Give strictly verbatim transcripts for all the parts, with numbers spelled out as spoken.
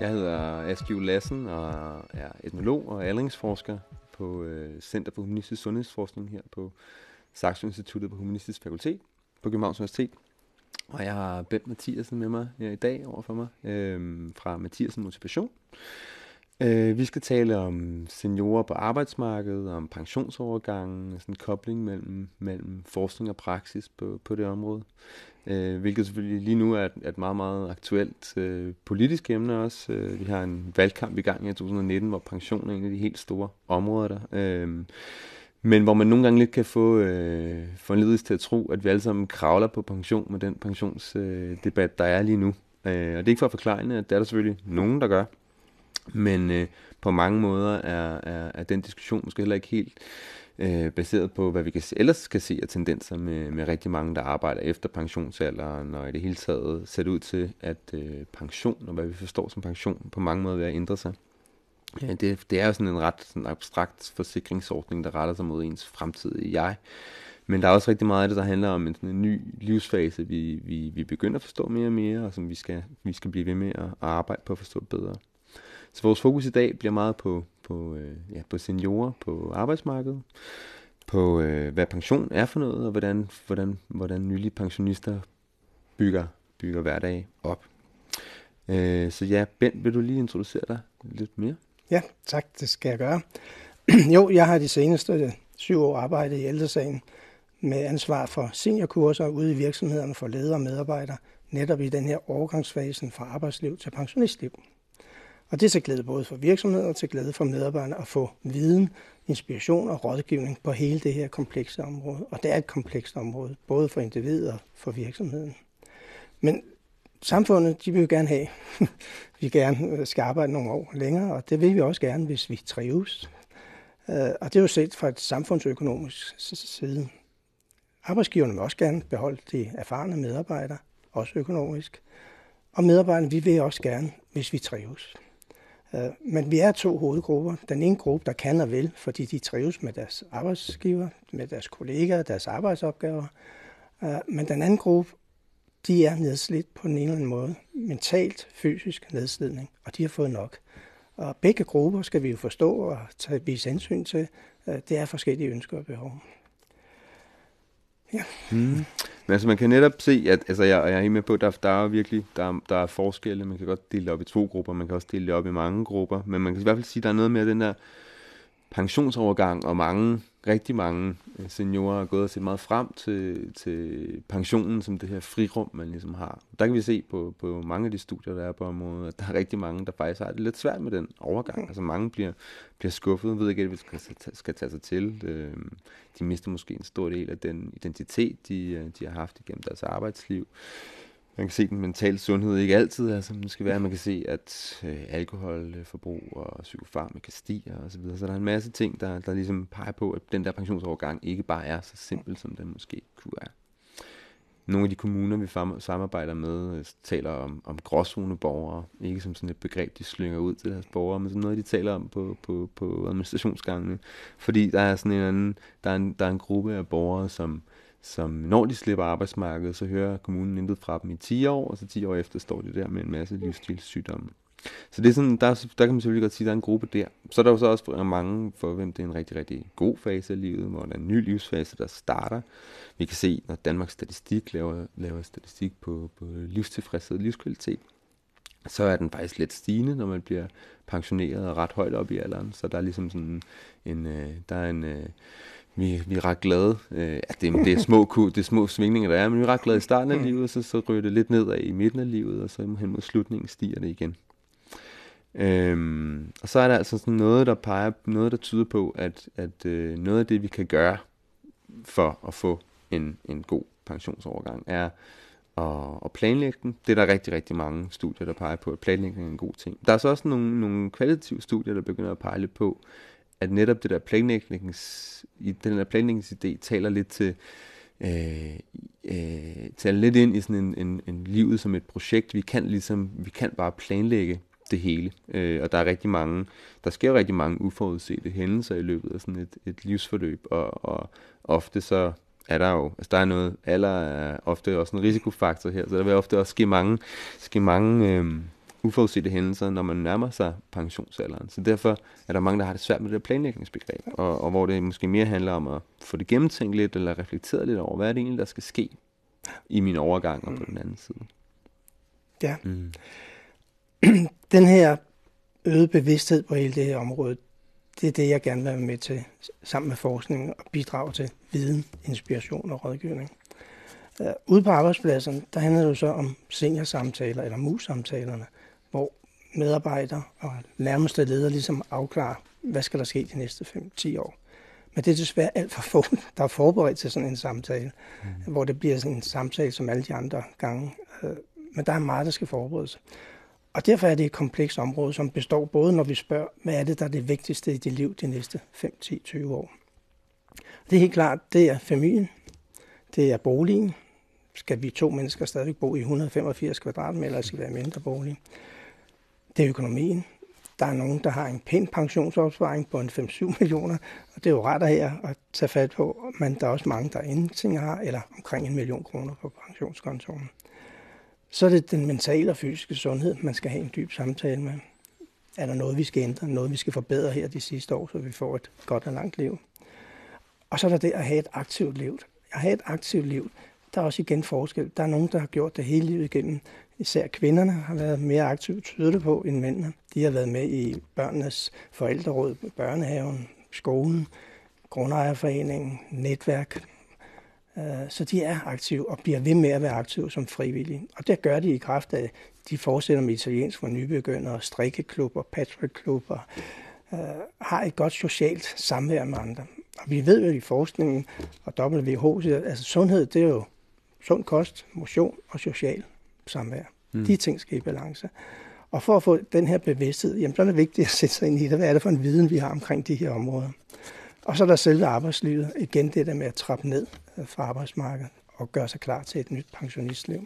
Jeg hedder Askild Lassen og er etnolog og aldringsforsker på Center for Humanistisk Sundhedsforskning her på Saxo Instituttet på Humanistisk Fakultet på Københavns Universitet. Og jeg har Bent Mathiasen med mig her i dag overfor mig øh, fra Mathiasen Motivation. Øh, vi skal tale om seniorer på arbejdsmarkedet, om pensionsovergangen, sådan en kobling mellem, mellem forskning og praksis på, på det område. Øh, hvilket selvfølgelig lige nu er et, et meget, meget aktuelt øh, politisk emne også. Øh, vi har en valgkamp i gang i to tusind nitten, hvor pension er en af de helt store områder der. Øh, men hvor man nogle gange lidt kan få øh, forledelse til at tro, at vi alle sammen kravler på pension med den pensionsdebat, øh, der er lige nu. Øh, og det er ikke for at forklare, at det er der selvfølgelig nogen, der gør. Men øh, på mange måder er, er, er den diskussion måske heller ikke helt øh, baseret på, hvad vi kan se, ellers kan se af tendenser med, med rigtig mange, der arbejder efter pensionsalderen, og i det hele taget ser det ud til, at øh, pension, og hvad vi forstår som pension, på mange måder vil at ændre sig. Ja, det, det er jo sådan en ret sådan abstrakt forsikringsordning, der retter sig mod ens fremtidige jeg. Men der er også rigtig meget af det, der handler om en, sådan en ny livsfase, vi, vi, vi begynder at forstå mere og mere, og som vi skal, vi skal blive ved med at arbejde på at forstå bedre. Så vores fokus i dag bliver meget på, på, øh, ja, på seniorer på arbejdsmarkedet, på øh, hvad pension er for noget, og hvordan, hvordan, hvordan nylige pensionister bygger, bygger hverdag op. Øh, så ja, Bent, vil du lige introducere dig lidt mere? Ja, tak, det skal jeg gøre. Jo, jeg har de seneste syv år arbejdet i ældresagen med ansvar for seniorkurser ude i virksomhederne for ledere og medarbejdere, netop i den her overgangsfasen fra arbejdsliv til pensionistliv. Og det er til glæde både for virksomheder og til glæde for medarbejdere at få viden, inspiration og rådgivning på hele det her komplekse område. Og det er et komplekst område, både for individer og for virksomheden. Men samfundet, de vil jo gerne have, vi gerne skal arbejde nogle år længere, og det vil vi også gerne, hvis vi trives. Og det er jo set fra et samfundsøkonomisk side. Arbejdsgiverne vil også gerne beholde de erfarne medarbejdere, også økonomisk. Og medarbejderne, vi vil også gerne, hvis vi trives. Men vi er to hovedgrupper. Den ene gruppe, der kan og vil, fordi de trives med deres arbejdsgiver, med deres kollegaer, deres arbejdsopgaver. Men den anden gruppe, de er nedslidt på en eller anden måde. Mentalt, fysisk nedslidning, og de har fået nok. Og begge grupper skal vi jo forstå og tage vise hensyn til. Det er forskellige ønsker og behov. Ja. Mm. Men altså man kan netop se, at altså jeg, jeg er helt med på, at der, der er virkelig der er, der er forskelle. Man kan godt dele det op i to grupper, man kan også dele det op i mange grupper. Men man kan i hvert fald sige, at der er noget med den der pensionsovergang, og mange, rigtig mange seniorer er gået og set meget frem til, til pensionen som det her frirum, man ligesom har. Der kan vi se på, på mange af de studier, der er på området, at der er rigtig mange, der faktisk har det lidt svært med den overgang. Altså mange bliver, bliver skuffet, ved ikke, at de skal, skal tage sig til. De mister måske en stor del af den identitet, de, de har haft igennem deres arbejdsliv. Man kan se, at den mentale sundhed ikke altid er, som den skal være. Man kan se, at øh, alkoholforbrug og psykofarmaka stiger og så videre. Så der er en masse ting, der, der ligesom peger på, at den der pensionsovergang ikke bare er så simpel, som den måske kunne være. Nogle af de kommuner, vi samarbejder med, øh, taler om, om gråzoneborgere. Ikke som sådan et begreb, de slynger ud til deres borgere, men som noget, de taler om på, på, på administrationsgangene. Fordi der er sådan en anden, der er en, der er en gruppe af borgere, som som når de slipper arbejdsmarkedet, så hører kommunen intet fra dem i ti år, og så ti år efter står de der med en masse livsstilssygdomme. Så det er sådan, der, der kan man selvfølgelig godt sige, at der er en gruppe der. Så er der jo så også mange, for hvem det er en rigtig, rigtig god fase af livet, hvor der er en ny livsfase, der starter. Vi kan se, når Danmarks Statistik laver, laver statistik på, på livstilfredshed og livskvalitet, så er den faktisk lidt stigende, når man bliver pensioneret og ret højt op i alderen. Så der er ligesom sådan en, øh, der er en øh, Vi, vi er ret glade. Øh, det, det, er små, det er små svingninger, der er, men vi er ret glade i starten af livet, så, så ryger det lidt nedad i midten af livet, og så hen mod slutningen stiger det igen. Øhm, og så er der altså sådan noget, der peger, noget, der tyder på, at, at øh, noget af det, vi kan gøre for at få en, en god pensionsovergang, er at, at planlægge den. Det er der rigtig, rigtig mange studier, der peger på, at planlægning er en god ting. Der er så også nogle, nogle kvalitative studier, der begynder at pege lidt på, at netop det der planlægnings, den der planlægningsidé taler lidt til, øh, øh, taler lidt ind i sådan en, en, en livet som et projekt. Vi kan ligesom, vi kan bare planlægge det hele, øh, og der er rigtig mange, der sker jo rigtig mange uforudsete hændelser i løbet af sådan et, et livsforløb, og, og ofte så er der jo, altså der er noget, alder er ofte også en risikofaktor her, så der vil ofte også ske mange, ske mange øh, uforudsete hændelser, når man nærmer sig pensionsalderen. Så derfor er der mange, der har det svært med det der planlægningsbegreb, og, og hvor det måske mere handler om at få det gennemtænkt lidt, eller reflekteret lidt over, hvad er det egentlig, der skal ske i min overgang og på den anden side. Ja. Mm. Den her øget bevidsthed på hele det her område, det er det, jeg gerne vil være med til, sammen med forskningen, og bidrage til viden, inspiration og rådgivning. Uh, ude på arbejdspladsen, der handler det jo så om seniorsamtaler, eller mus-samtalerne, hvor medarbejdere og nærmeste ledere ligesom afklarer, hvad skal der ske de næste fem til ti år. Men det er desværre alt for få, der er forberedt til sådan en samtale, mm. hvor det bliver sådan en samtale som alle de andre gange. Uh, men der er meget, der skal forberedes. Og derfor er det et komplekst område, som består både, når vi spørger, hvad er det, der er det vigtigste i dit liv de næste fem, ti, tyve år. Det er helt klart, det er familien, det er boligen. Skal vi to mennesker stadig bo i et hundrede og femogfirs kvadratmeter, eller skal det være mindre bolig? Det er økonomien. Der er nogen, der har en pæn pensionsopsparing på en fem til syv millioner, og det er jo rart her at tage fat på, men der er også mange, der ingenting har, eller omkring en million kroner på pensionskontoen. Så er det den mentale og fysiske sundhed, man skal have en dyb samtale med. Er der noget, vi skal ændre, noget, vi skal forbedre her de sidste år, så vi får et godt og langt liv? Og så er der det at have et aktivt liv. At have et aktivt liv, der er også igen forskel. Der er nogen, der har gjort det hele livet igennem. Især kvinderne har været mere aktivt tydeligt på end mændene. De har været med i børnenes forældreråd, børnehaven, skolen, grundejerforeningen, netværk. Så de er aktive og bliver ved med at være aktive som frivillige. Og det gør de i kraft af, de fortsætter med italiensk for nybegyndere, strikkeklubber, patchworkklubber, øh, har et godt socialt samvær med andre. Og vi ved jo i forskningen, og W H siger, altså sundhed, det er jo sund kost, motion og social samvær. Mm. De ting skal i balance. Og for at få den her bevidsthed, jamen, så er det vigtigt at sætte sig ind i det. Hvad er det for en viden, vi har omkring de her områder? Og så er der selve arbejdslivet. Igen det der med at trappe ned fra arbejdsmarkedet og gøre sig klar til et nyt pensionistliv.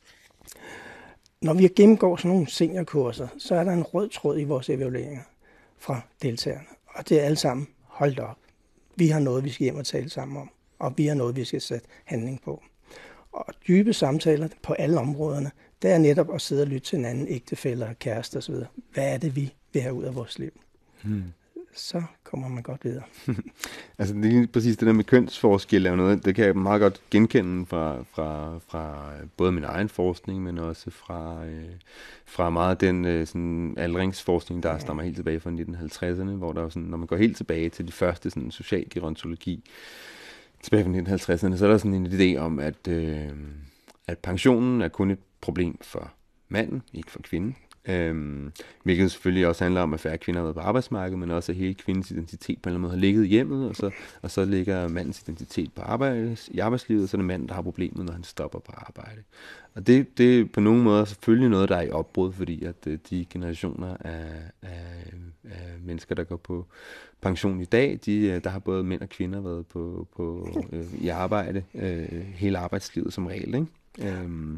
Når vi gennemgår sådan nogle seniorkurser, så er der en rød tråd i vores evalueringer fra deltagerne. Og det er alle sammen, hold op. Vi har noget, vi skal hjem og tale sammen om. Og vi har noget, vi skal sætte handling på. Og dybe samtaler på alle områderne, det er netop at sidde og lytte til en anden ægtefælle og kæreste osv. Hvad er det, vi vil have ud af vores liv? Hmm. Så kommer man godt videre. Altså lige præcis det der med kønsforskel er noget, det kan jeg meget godt genkende fra, fra, fra både min egen forskning, men også fra, øh, fra meget den øh, sådan, aldringsforskning, der stammer helt tilbage fra nitten halvtredserne, hvor der sådan, når man går helt tilbage til de første sådan, socialgerontologi tilbage fra nitten halvtredserne, så er der sådan en idé om, at, øh, at pensionen er kun et problem for manden, ikke for kvinden. Øhm, hvilket selvfølgelig også handler om, at færre kvinder har været på arbejdsmarkedet, men også at hele kvindens identitet på en eller anden måde har ligget i hjemmet, og så, og så ligger mandens identitet på arbejds, i arbejdslivet, og så er det manden, der har problemet, når han stopper på arbejde. Og det, det er på nogle måder selvfølgelig noget, der er i opbrud, fordi at de generationer af, af, af mennesker, der går på pension i dag, de, der har både mænd og kvinder været på, på, øh, i arbejde øh, hele arbejdslivet som regel, ikke? Øhm,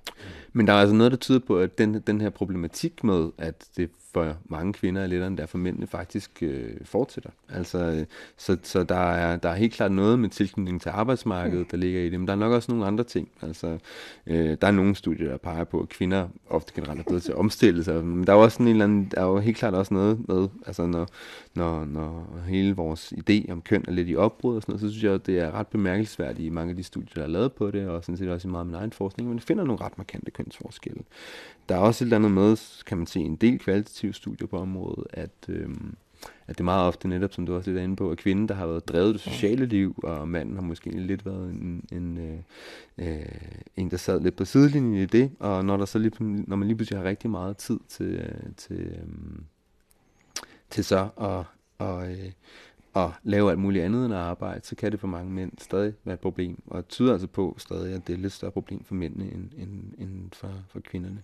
Men der er altså noget, der tyder på, at den, den her problematik med, at det for mange kvinder er lettere end der for mændene, faktisk øh, fortsætter. Altså, øh, så så der, er, der er helt klart noget med tilknytning til arbejdsmarkedet, der ligger i det, men der er nok også nogle andre ting. Altså, øh, der er nogle studier, der peger på, at kvinder ofte generelt er bedre til at omstille sig, men der er, også sådan en eller anden, der er jo helt klart også noget med, altså når, når, når hele vores idé om køn er lidt i opbrud og sådan noget, så synes jeg, at det er ret bemærkelsesværdigt i mange af de studier, der er lavet på det, og sådan set også i meget af min egen forskning, men det finder nogle ret markante kønsforskelle. Der er også et eller andet med, kan man se, en del kvalitative studier på området, at, øhm, at det er meget ofte netop, som du også lidt er inde på, at kvinden, der har været drevet det sociale liv, og manden har måske lidt været en, en, øh, øh, en der sad lidt på sidelinjen i det, og når, der så lige, når man lige pludselig har rigtig meget tid til, til, øhm, til så at, og, øh, at lave alt muligt andet end at arbejde, så kan det for mange mænd stadig være et problem, og det tyder altså på stadig, at det er et lidt større problem for mændene end, end, end for, for kvinderne.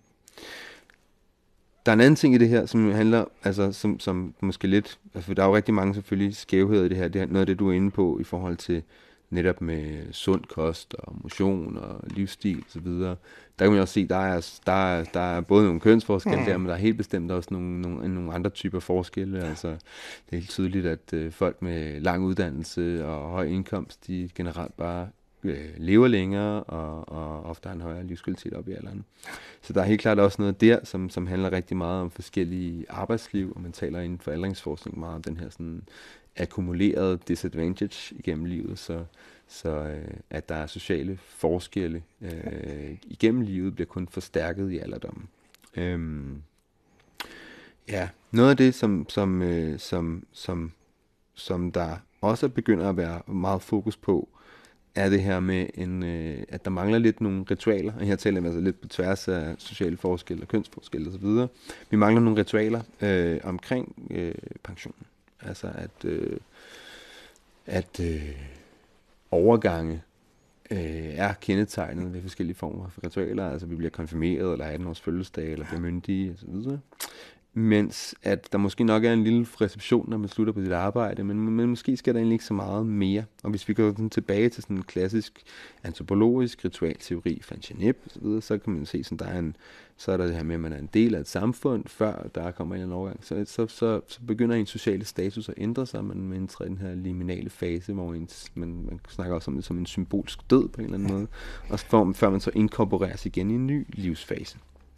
Der er en anden ting i det her, som handler, altså som, som måske lidt, altså for der er jo rigtig mange selvfølgelig skævheder i det her, det er noget af det, du er inde på i forhold til netop med sund kost og motion og livsstil og så videre. Der kan man også se, der er, der er, der er både nogle kønsforskelle mm. der, men der er helt bestemt også nogle, nogle, nogle andre typer forskelle. Altså, det er helt tydeligt, at øh, folk med lang uddannelse og høj indkomst, de generelt bare øh, lever længere, og, og ofte har en højere livskvalitet op i alderen. Så der er helt klart også noget der, som, som handler rigtig meget om forskellige arbejdsliv, og man taler inden for aldringsforskning meget om den her sådan akkumulerede disadvantage igennem livet, så, så øh, at der er sociale forskelle øh, igennem livet, bliver kun forstærket i alderdommen. Øhm, ja, noget af det, som, som, øh, som, som, som der også begynder at være meget fokus på, er det her med, en, øh, at der mangler lidt nogle ritualer, og her taler jeg altså lidt på tværs af sociale forskelle og kønsforskelle osv. Vi mangler nogle ritualer øh, omkring øh, pensionen. Altså at, øh, at øh, overgange øh, er kendetegnet ved forskellige former for ritualer. Altså vi bliver konfirmeret, eller atten års fødselsdag, eller bliver myndige osv. Mens at der måske nok er en lille reception, når man slutter på sit arbejde, men, men måske skal der egentlig ikke så meget mere. Og hvis vi går sådan tilbage til sådan en klassisk antropologisk ritualteori fra Genève og så videre, så kan man se, sådan der er en, så er der det her med, at man er en del af et samfund, før der kommer en overgang. Så, så, så, så begynder ens sociale status at ændre sig, man indtræder i den her liminale fase, hvor ens, man, man snakker også om det som en symbolsk død på en eller anden måde, og før, før man så inkorporeres igen i en ny livsfase.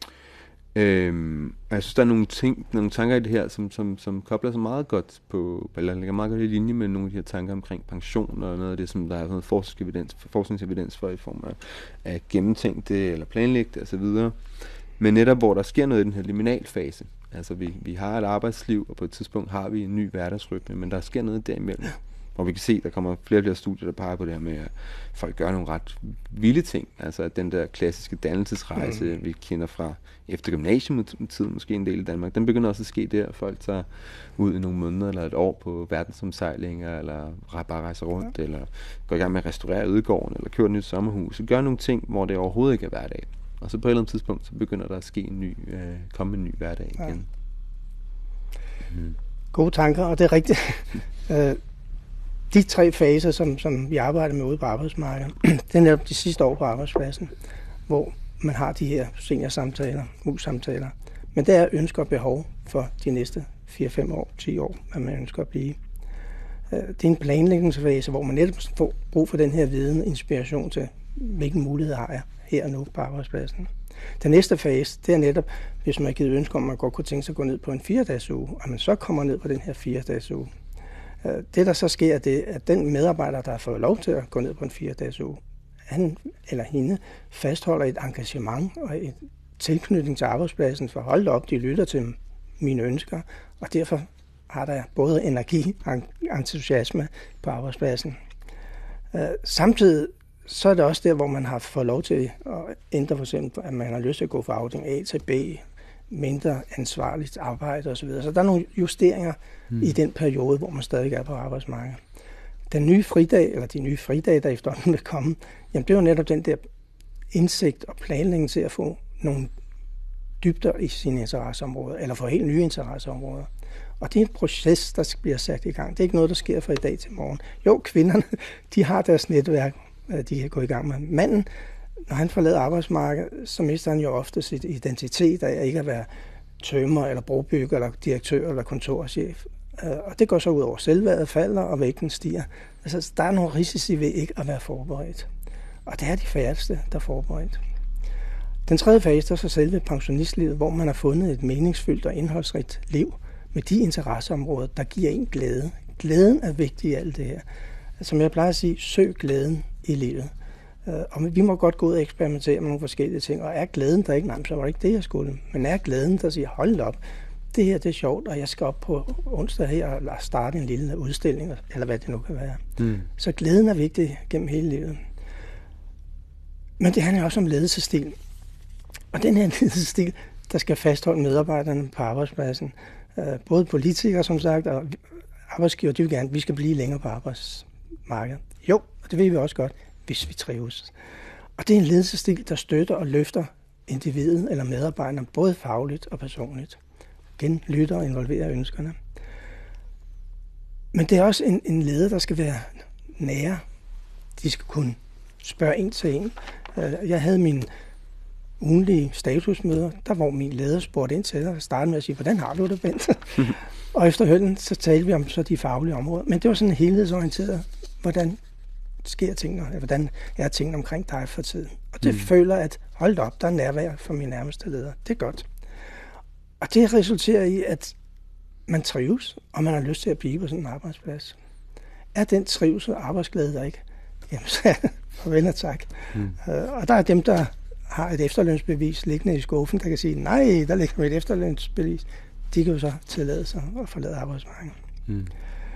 Øhm, jeg synes, der er nogle, ting, nogle tanker i det her, som, som, som kobler sig meget godt på, eller ligger meget godt i linje med nogle af de her tanker omkring pension, og noget af det, som der er noget forskningsevidens, forskningsevidens for i form af, af gennemtænkte eller planlægte osv. Men netop hvor der sker noget i den her liminalfase, altså vi, vi har et arbejdsliv, og på et tidspunkt har vi en ny hverdagsrytme, men der sker noget derimellem. Og vi kan se, at der kommer flere og flere studier, der peger på det her med, at folk gør nogle ret vilde ting. Altså at den der klassiske dannelsesrejse, mm. vi kender fra efter gymnasietiden, måske en del i Danmark, den begynder også at ske der. Folk tager ud i nogle måneder eller et år på verdensomsejlinger, eller bare rejser rundt, ja. Eller går i gang med at restaurere Ødegården, eller kører et nyt sommerhus. Gør nogle ting, hvor det overhovedet ikke er hverdag. Og så på et eller andet tidspunkt, så begynder der at ske en ny, øh, komme en ny hverdag igen. Ja. Mm. Gode tanker, og det er rigtigt. De tre faser, som, som vi arbejder med ude på arbejdsmarkedet, det er netop de sidste år på arbejdspladsen, hvor man har de her seniorsamtaler, mus-samtaler. Men der er ønsker og behov for de næste fire fem år, ti år, hvad man ønsker at blive. Det er en planlægningsfase, hvor man netop får brug for den her viden, inspiration til, hvilke muligheder har jeg her og nu på arbejdspladsen. Den næste fase, det er netop, hvis man har givet ønske om, at man godt kunne tænke sig at gå ned på en fire-dages uge, og man så kommer ned på den her fire-dages uge. Det, der så sker, det er, at den medarbejder, der har fået lov til at gå ned på en fire-dages uge, han eller hende fastholder et engagement og et tilknytning til arbejdspladsen, for hold op, de lytter til mine ønsker, og derfor har der både energi og entusiasme på arbejdspladsen. Samtidig så er det også der, hvor man har fået lov til at ændre, for eksempel, at man har lyst til at gå fra afdeling A til B, mindre ansvarligt arbejde osv. Så der er nogle justeringer hmm. i den periode, hvor man stadig er på arbejdsmarkedet. Den nye fridag, eller de nye fridage, der efterhånden vil komme, jamen det er jo netop den der indsigt og planlægning til at få nogle dybder i sine interesseområder, eller få helt nye interesseområder. Og det er en proces, der bliver sat i gang. Det er ikke noget, der sker fra i dag til morgen. Jo, kvinderne, de har deres netværk, de kan gå i gang med. Manden, når han forlader arbejdsmarkedet, så mister han jo ofte sit identitet af ikke at være tømrer, eller brobygger, eller direktør, eller kontorchef. Og det går så ud over selvværdet falder, og vægten stiger. Altså, der er nogle risici ved ikke at være forberedt. Og det er de færreste, der er forberedt. Den tredje fase er så selve pensionistlivet, hvor man har fundet et meningsfyldt og indholdsrigt liv med de interesseområder, der giver en glæde. Glæden er vigtig i alt det her. Som jeg plejer at sige, søg glæden i livet. Og vi må godt gå ud og eksperimentere med nogle forskellige ting. Og er glæden der ikke? Nej, så var det ikke det, jeg skulle. Men er glæden der siger, hold op, det her det er sjovt, og jeg skal op på onsdag her og starte en lille udstilling, eller hvad det nu kan være. Mm. Så glæden er vigtig gennem hele livet. Men det handler også om ledelsesstil. Og den her ledelsesstil, der skal fastholde medarbejderne på arbejdspladsen. Både politikere, som sagt, og arbejdsgiver, de vil gerne, vi skal blive længere på arbejdsmarkedet. Jo, og det vil vi også godt, hvis vi trives. Og det er en ledelsesstil, der støtter og løfter individet eller medarbejderne, både fagligt og personligt. Igen lytter og involverer ønskerne. Men det er også en, en leder, der skal være nære. De skal kunne spørge en til en. Jeg havde mine ugenlige statusmøder, der hvor min leder spurgte ind til og startede med at sige, hvordan har du det, Bent? Og efterhånden så talte vi om så de faglige områder. Men det var sådan helhedsorienteret, hvordan sker tingene, hvordan er tingene omkring dig for tiden. Og det Mm. føler, at hold op, der er nærvær for min nærmeste leder. Det er godt. Og det resulterer i, at man trives, og man har lyst til at blive på sådan en arbejdsplads. Er den trivsel og arbejdsglæde der ikke? Jamen, så er det farvel og tak. Mm. Uh, og der er dem, der har et efterlønsbevis liggende i skuffen, der kan sige, nej, der ligger mit efterlønsbevis. De kan jo så tillade sig at forlade arbejdsmarkedet. Mm.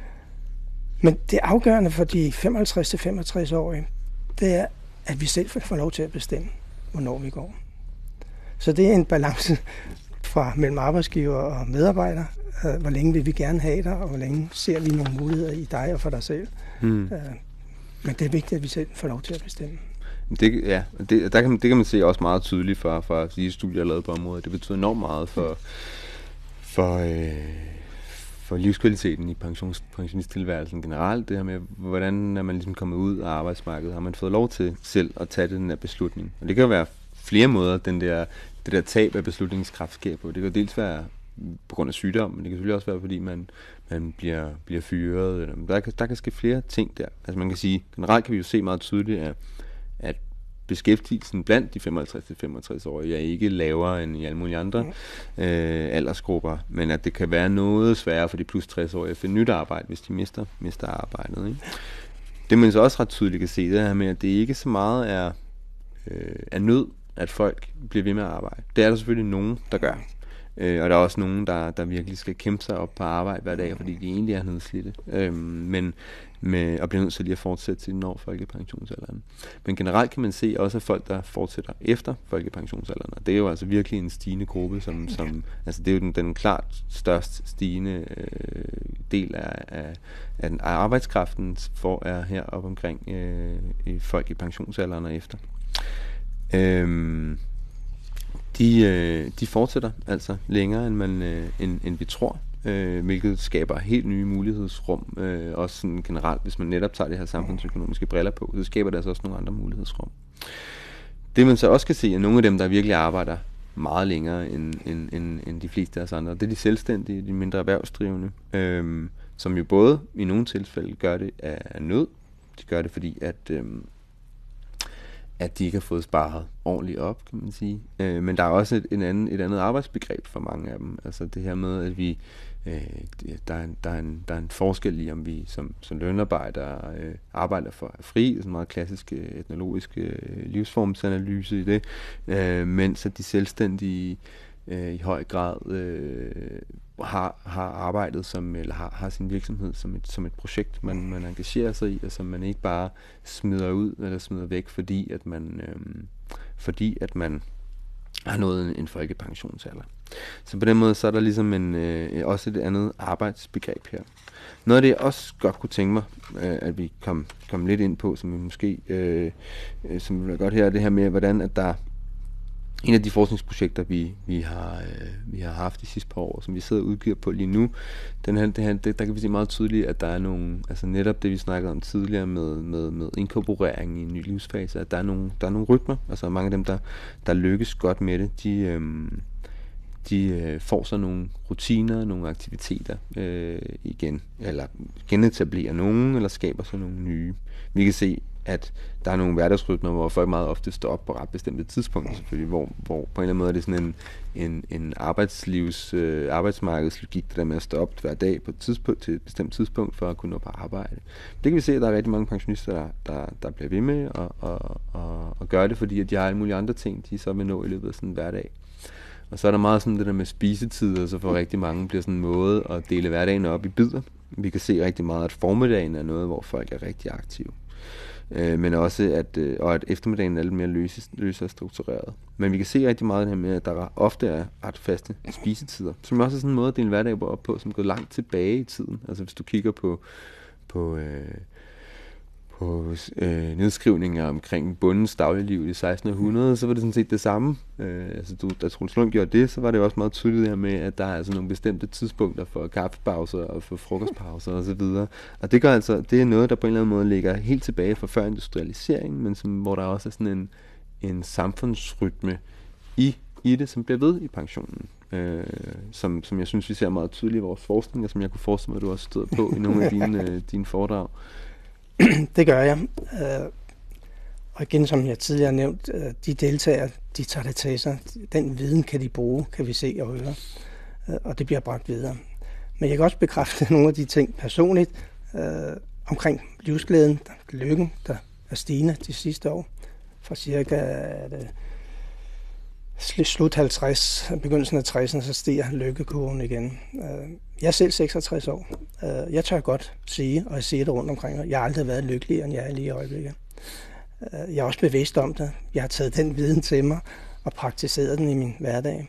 Men det afgørende for de femoghalvtreds til femogtres-årige, det er, at vi selv får lov til at bestemme, hvornår vi går. Så det er en balance fra mellem arbejdsgiver og medarbejder. Hvor længe vil vi gerne have dig, og hvor længe ser vi nogle muligheder i dig og for dig selv. Mm. Men det er vigtigt, at vi selv får lov til at bestemme. Det, ja, det, der kan, det kan man se også meget tydeligt fra, fra de studier, jeg har lavet på området. Det betyder enormt meget for, for, øh, for livskvaliteten i pensions, pensionisttilværelsen generelt. Det her med, hvordan er man ligesom kommet ud af arbejdsmarkedet? Har man fået lov til selv at tage den her beslutning? Og det kan jo være flere måder, den der, det der tab af beslutningskraft sker på. Det kan jo dels være på grund af sygdom, men det kan selvfølgelig også være, fordi man, man bliver, bliver fyret. Eller, der, kan, der kan ske flere ting der. Altså man kan sige, generelt kan vi jo se meget tydeligt, at, at beskæftigelsen blandt de femoghalvtreds til femogtres-årige er ikke lavere end i alle mulige andre øh, aldersgrupper, men at det kan være noget sværere for de plus tres-årige at finde nyt arbejde, hvis de mister, mister arbejdet. Ikke? Det man så også ret tydeligt kan se, det her med, at det ikke så meget er, øh, er nød, at folk bliver ved med at arbejde. Det er der selvfølgelig nogen, der gør. Øh, og der er også nogen, der, der virkelig skal kæmpe sig op på arbejde hver dag, fordi de egentlig er nedslidte. Øh, men med, og bliver nødt til lige at fortsætte til når folkepensionsalderen. Men generelt kan man se også, at folk, der fortsætter efter folkepensionsalderen, og det er jo altså virkelig en stigende gruppe, som, som altså det er jo den, den klart størst stigende øh, del af, af, af, af arbejdskraften for er her op omkring øh, i folk i pensionsalderen og efter. Øh, De, øh, de fortsætter altså længere, end, man, øh, end, end vi tror, øh, hvilket skaber helt nye mulighedsrum, øh, også sådan generelt, hvis man netop tager det her samfundsøkonomiske briller på, så skaber det altså også nogle andre mulighedsrum. Det man så også kan se, er nogle af dem, der virkelig arbejder meget længere end, end, end, end de fleste af os andre, det er de selvstændige, de mindre erhvervsdrivende, øh, som jo både i nogle tilfælde gør det af nød, de gør det fordi, at øh, at de ikke har fået sparet ordentligt op, kan man sige. Øh, men der er også et, en anden, et andet arbejdsbegreb for mange af dem. Altså det her med, at vi øh, der, er en, der, er en, der er en forskel i, om vi som, som lønarbejdere øh, arbejder for at fri, sådan en meget klassisk øh, etnologisk øh, livsformsanalyse i det, øh, mens at de selvstændige øh, i høj grad øh, har, har arbejdet som, eller har, har sin virksomhed som et, som et projekt, man, man engagerer sig i, og som man ikke bare smider ud eller smider væk, fordi at man, øh, fordi at man har nået en, en folkepensionsalder. Så på den måde, så er der ligesom en, øh, også et andet arbejdsbegreb her. Noget af det, jeg også godt kunne tænke mig, øh, at vi kom, kom lidt ind på, som vi måske, øh, øh, som vi vil godt her, er det her med, hvordan at der en af de forskningsprojekter, vi, vi, har, øh, vi har haft de sidste par år, som vi sidder og udgiver på lige nu, den her, det her, det, der kan vi se meget tydeligt, at der er nogle, altså netop det, vi snakkede om tidligere med, med, med inkorporering i en ny livsfase, at der er nogle, der er nogle rytmer, altså mange af dem, der, der lykkes godt med det, de, øh, de øh, får så nogle rutiner, nogle aktiviteter øh, igen, eller genetablerer nogen, eller skaber så nogle nye. Vi kan se, at der er nogle hverdagsrytmer, hvor folk meget ofte står op på ret bestemte tidspunkter, selvfølgelig, hvor, hvor på en eller anden måde er det sådan en, en, en arbejdslivs, øh, arbejdsmarkedslogik, det der med at stå op hver dag på et, tidspunkt, til et bestemt tidspunkt for at kunne nå på arbejde. Det kan vi se, at der er rigtig mange pensionister, der, der, der bliver ved med at, at, at, at gøre det, fordi at de har alle mulige andre ting, de så vil nå i løbet af sådan en hverdag. Og så er der meget sådan det der med spisetider, så for rigtig mange bliver sådan en måde at dele hverdagen op i bidder. Vi kan se rigtig meget, at formiddagen er noget, hvor folk er rigtig aktive. Øh, men også at, øh, og at eftermiddagen er lidt mere løse, løse og struktureret. Men vi kan se rigtig meget det her med, at der ofte er ret faste spisetider, som også er sådan en måde at dele hverdag op på, som går langt tilbage i tiden. Altså hvis du kigger på, på, øh, på øh, nedskrivninger omkring bondens dagligliv i seksten hundrede, så var det sådan set det samme. Øh, altså du, da Troels Lund gjorde det, så var det også meget tydeligt her med, at der er altså nogle bestemte tidspunkter for kaffepauser og for frokostpauser og så videre. Og det gør altså, det er noget, der på en eller anden måde ligger helt tilbage fra før industrialiseringen, men som, hvor der også er sådan en, en samfundsrytme i, i det, som bliver ved i pensionen. Øh, som, som jeg synes, vi ser meget tydeligt i vores forskning, og som jeg kunne forestille mig, at du også stod på i nogle af dine, øh, dine foredrag. det gør jeg. Og igen, som jeg tidligere har nævnt, de deltagere, de tager det til sig. Den viden kan de bruge, kan vi se og høre. Og det bliver bragt videre. Men jeg kan også bekræfte nogle af de ting personligt øh, omkring livsglæden, lykken, der er stigende de sidste år. Fra cirka det, slut halvtreds, begyndelsen af tresserne, så stiger lykkekurven igen. Jeg er selv seksogtres år. Jeg tør godt sige, og jeg siger det rundt omkring, jeg har aldrig været lykkeligere, end jeg er lige i øjeblikket. Jeg er også bevidst om det. Jeg har taget den viden til mig og praktiseret den i min hverdag.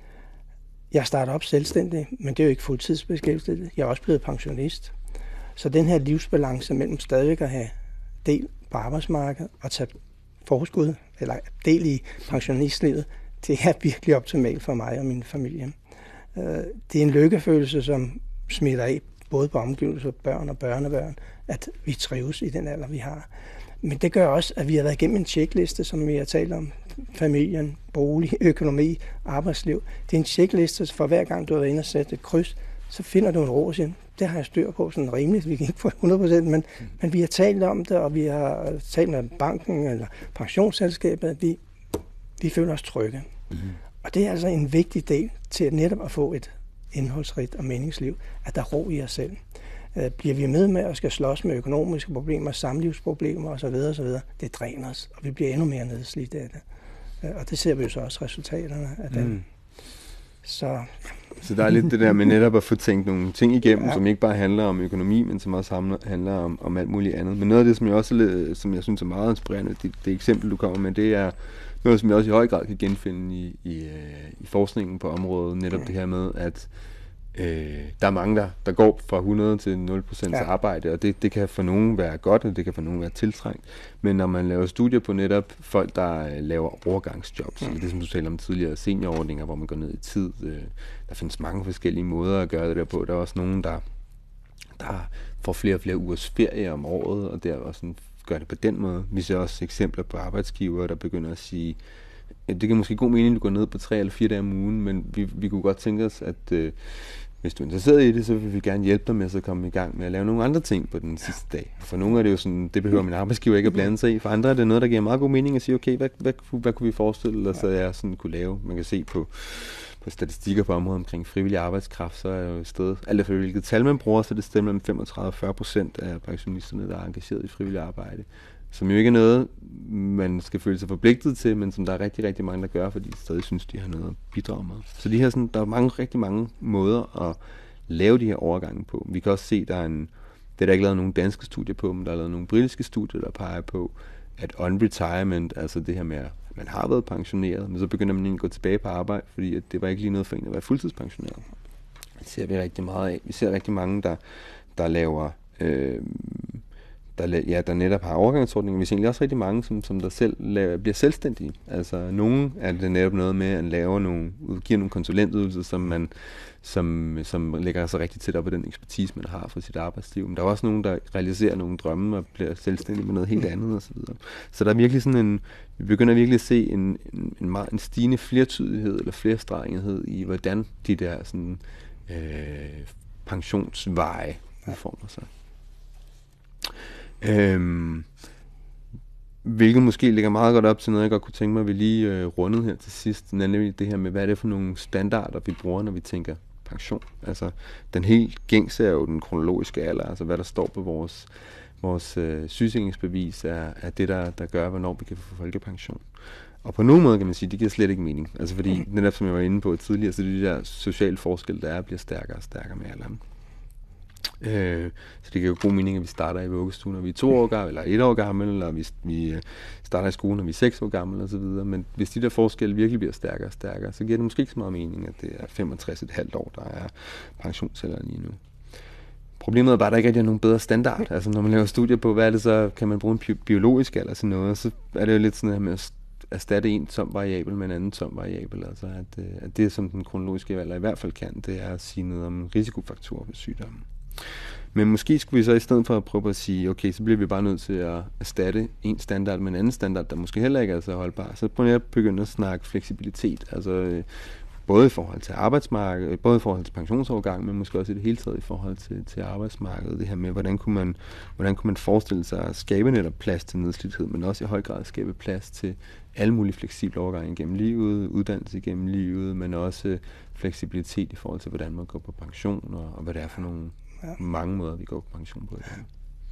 Jeg starter op selvstændig, men det er jo ikke fuldtidsbeskæftiget. Jeg er også blevet pensionist. Så den her livsbalance mellem stadigvæk at have del på arbejdsmarkedet og tage forskud, eller del i pensionistlivet, det er virkelig optimalt for mig og min familie. Det er en lykkefølelse, som smitter af både på omgivelser, børn og børnebørn, at vi trives i den alder, vi har. Men det gør også, at vi har været igennem en checkliste, som vi har talt om. Familien, bolig, økonomi, arbejdsliv. Det er en checkliste, for hver gang du har været inde og sætte et kryds, så finder du en råd og siger, det har jeg styr på sådan rimeligt. Vi kan ikke få hundrede procent, men, men vi har talt om det, og vi har talt med banken eller pensionsselskabet, at vi, vi føler os trygge. Mm-hmm. Og det er altså en vigtig del til netop at få et indholdsrigt og meningsliv, at der er ro i os selv. Bliver vi med med at skal slås med økonomiske problemer, samlivsproblemer osv., osv., det dræner os, og vi bliver endnu mere nedslidt af det. Og det ser vi jo så også resultaterne af det. Mm. Så, ja. Så der er lidt det der med netop at få tænkt nogle ting igennem, ja. Som ikke bare handler om økonomi, men som også handler om, om alt muligt andet. Men noget af det, som jeg også som jeg synes er meget inspirerende, det, det eksempel, du kommer med, det er noget, som jeg også i høj grad kan genfinde i, i, i forskningen på området. Netop mm. det her med, at Øh, der er mange, der, der går fra hundrede til nul procent ja. Arbejde, og det, det kan for nogen være godt, og det kan for nogen være tiltrængt. Men når man laver studier på netop folk, der laver overgangsjobs, mm. eller det som du talte om tidligere, seniorordninger, hvor man går ned i tid, øh, der findes mange forskellige måder at gøre det der på. Der er også nogen, der, der får flere og flere ugers ferie om året, og der også sådan, gør det på den måde. Vi ser også eksempler på arbejdsgivere, der begynder at sige, det kan måske god mening, at du går ned på tre eller fire dage om ugen, men vi, vi kunne godt tænke os, at øh, hvis du er interesseret i det, så vil vi gerne hjælpe dig med at komme i gang med at lave nogle andre ting på den sidste dag. For nogle er det jo sådan, det behøver min arbejdsgiver ikke at blande sig i. For andre er det noget, der giver meget god mening at sige, okay, hvad, hvad, hvad, hvad kunne vi forestille os, at jeg sådan kunne lave? Man kan se på, på statistikker på området omkring frivillig arbejdskraft, så er jo et sted, alt efter hvilket tal man bruger, så det stemmer mellem femogtredive og fyrre procent af pensionisterne, der er engageret i frivillig arbejde. Som jo ikke er noget, man skal føle sig forpligtet til, men som der er rigtig, rigtig mange, der gør, fordi de stadig synes, de har noget at bidrage med. Så de her, sådan, der er mange, rigtig mange måder at lave de her overgange på. Vi kan også se, der er en, det er der ikke lavet nogen danske studier på, men der er lavet nogle britiske studier, der peger på, at on-retirement, altså det her med, at man har været pensioneret, men så begynder man egentlig at gå tilbage på arbejde, fordi at det var ikke lige noget for en at være fuldtidspensioneret. Det ser vi rigtig meget af. Vi ser rigtig mange, der, der laver... Øh, Der, ja, der netop har overgangsordninger. Vi ser egentlig også rigtig mange, som, som der selv laver, bliver selvstændige. Altså, nogen er det netop noget med at lave nogle, giver nogle konsulentydelser, som man, som, som lægger sig rigtig tæt op på den ekspertise, man har for sit arbejdsliv. Men der er også nogen, der realiserer nogle drømme og bliver selvstændige med noget helt andet osv. Så, så der er virkelig sådan en, vi begynder virkelig at se en, en, en, meget, en stigende flertydighed eller flerstrengethed i, hvordan de der sådan, øh, pensionsveje udformer sig. Øhm, hvilket måske ligger meget godt op til noget, jeg godt kunne tænke mig, at vi lige øh, rundede her til sidst, nemlig det her med, hvad er det for nogle standarder, vi bruger, når vi tænker pension. Altså, den helt gængse er jo den kronologiske alder, altså hvad der står på vores, vores øh, sygesikringsbevis, er, er det, der, der gør, hvornår vi kan få folkepension. Og på nogen måde kan man sige, det giver slet ikke mening. Altså fordi, netop som jeg var inde på tidligere, så de der sociale forskelle, der er, bliver stærkere og stærkere med alderen. Øh, så det giver jo god mening, at vi starter i vuggestuen, når vi er to år gamle, eller et år gammel, eller vi, vi starter i skolen, når vi er seks år gamle, og så videre. Men hvis de der forskelle virkelig bliver stærkere og stærkere, så giver det måske ikke så meget mening, at det er femogtres komma fem år, der er pensionsalderen lige nu. Problemet er bare, at der ikke rigtig er nogen bedre standard. Altså når man laver studier på, hvad er det så, kan man bruge en bi- biologisk alder til noget, så er det jo lidt sådan her med at erstatte en tom variabel med en anden tom variabel. Altså at, at det, som den kronologiske alder i hvert fald kan, det er at sige noget om risikofaktorer ved sygdommen. Men måske skulle vi så i stedet for at prøve at sige, okay, så bliver vi bare nødt til at erstatte en standard med en anden standard, der måske heller ikke er så holdbar. Så prøver jeg at begynde at snakke fleksibilitet. Altså både i forhold til arbejdsmarkedet, både i forhold til pensionsovergang, men måske også i det hele taget i forhold til, til arbejdsmarkedet. Det her med, hvordan kunne, man, hvordan kunne man forestille sig at skabe netop plads til nedslidthed, men også i høj grad skabe plads til alle mulige fleksible overgange gennem livet, uddannelse gennem livet, men også fleksibilitet i forhold til, hvordan man går på pension, og, og hvad det er for nogle ja. mange måder, vi går på pension på i dag.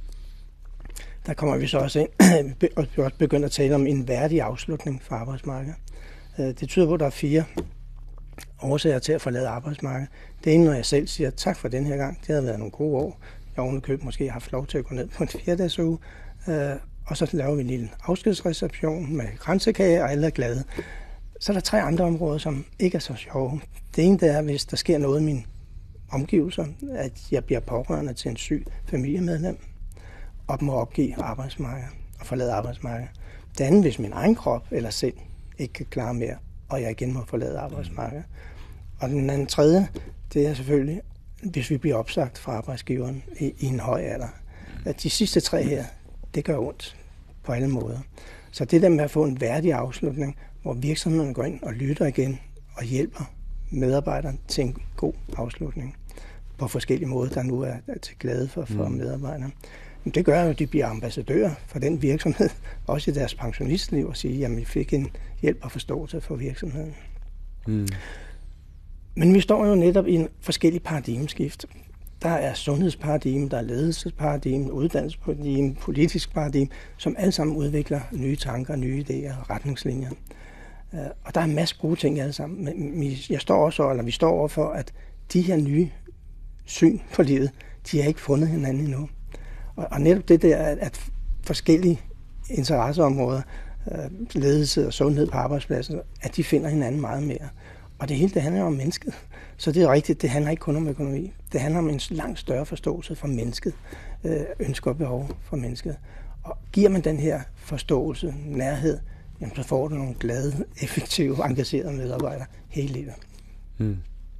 Der kommer vi så også ind og vi også begyndt at tale om en værdig afslutning for arbejdsmarkedet. Det tyder på, at der er fire årsager til at forlade arbejdsmarkedet. Det ene, når jeg selv siger tak for den her gang. Det har været nogle gode år. Jeg har ovenikøbet måske haft lov til at gå ned på en fire-dages uge. Og så laver vi en lille afskedsreception med kransekage, og alle er glade. Så er der tre andre områder, som ikke er så sjove. Det ene det er, hvis der sker noget i mine omgivelser, at jeg bliver pårørende til en syg familiemedlem, og må opgive arbejdsmarkedet og forlade arbejdsmarkedet. Det andet, hvis min egen krop eller sind ikke kan klare mere, og jeg igen må forlade arbejdsmarkedet. Og den anden tredje, det er selvfølgelig, hvis vi bliver opsagt fra arbejdsgiveren i, i en høj alder. At de sidste tre her, det gør ondt på alle måder. Så det der med at få en værdig afslutning, hvor virksomheden går ind og lytter igen og hjælper medarbejderen til en god afslutning på forskellige måder, der nu er til glæde for, for mm. medarbejderne. Men det gør jo, at de bliver ambassadører for den virksomhed, også i deres pensionistliv, og sige, at vi fik en hjælp og forståelse for virksomheden. Mm. Men vi står jo netop i en forskellig paradigmeskift. Der er sundhedsparadigme, der er ledelsesparadigme, uddannelsesparadigme, politisk paradigme, som alle sammen udvikler nye tanker, nye idéer og retningslinjer. Og der er en masse gode ting alle sammen. Men jeg står også, eller vi står overfor, at de her nye syn på livet, de har ikke fundet hinanden endnu. Og netop det der, at forskellige interesseområder, ledelse og sundhed på arbejdspladsen, at de finder hinanden meget mere. Og det hele, det handler om mennesket. Så det er rigtigt, det handler ikke kun om økonomi. Det handler om en langt større forståelse for mennesket, ønsker og behov for mennesket. Og giver man den her forståelse, nærhed, jamen, så får du nogle glade, effektive, engagerede medarbejdere hele livet. Hmm.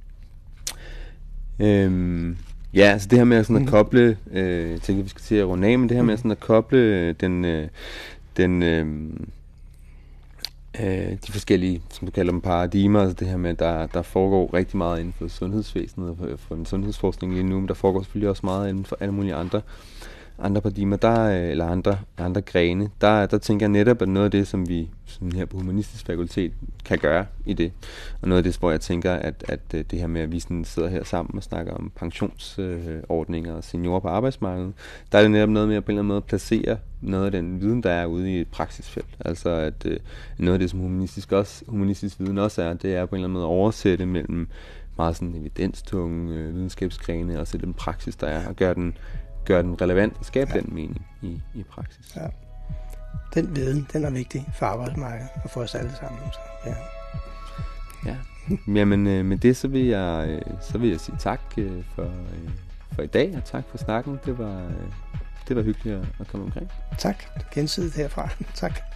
Øhm, ja, altså det her med sådan at koble, øh, jeg tænker, vi skal til at runde af, men det her med sådan at koble den, øh, den øh, øh, de forskellige, som du kalder dem, paradigmer, altså det her med, der, der foregår rigtig meget inden for sundhedsvæsenet og for, for en sundhedsforskning lige nu, men der foregår selvfølgelig også meget inden for alle mulige andre andre paradigmer, der, eller andre, andre grene, der, der tænker jeg netop, at noget af det, som vi sådan her på Humanistisk Fakultet kan gøre i det, og noget af det, hvor jeg tænker, at, at det her med, at vi sådan sidder her sammen og snakker om pensionsordninger og seniorer på arbejdsmarkedet, der er det netop noget med at på en eller anden måde placere noget af den viden, der er ude i et praksisfelt. Altså at øh, noget af det, som humanistisk, også, humanistisk viden også er, det er på en eller anden måde at oversætte mellem meget sådan evidenstunge øh, videnskabsgrene og så den praksis, der er, og gøre den gøre den relevant og skabe ja. den mening i, i praksis. Ja. Den viden, den er vigtig for arbejdsmarkedet og for os alle sammen. Så, ja. Ja. Jamen øh, med det, så vil jeg, øh, så vil jeg sige tak øh, for, øh, for i dag, og tak for snakken. Det var, øh, det var hyggeligt at, at komme omkring. Tak. Gensidigt herfra. Tak.